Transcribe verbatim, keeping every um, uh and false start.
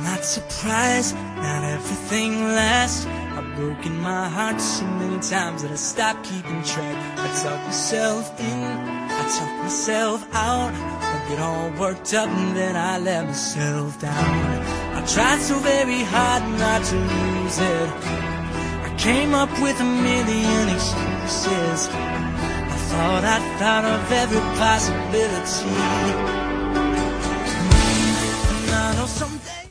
not surprised, not everything lasts. I've broken my heart so many times that I stopped keeping track. I talk myself in, I talk myself out. I get all worked up and then I let myself down. I tried so very hard not to lose it. I came up with a million excuses. I thought I'd thought of every possibility. And I know someday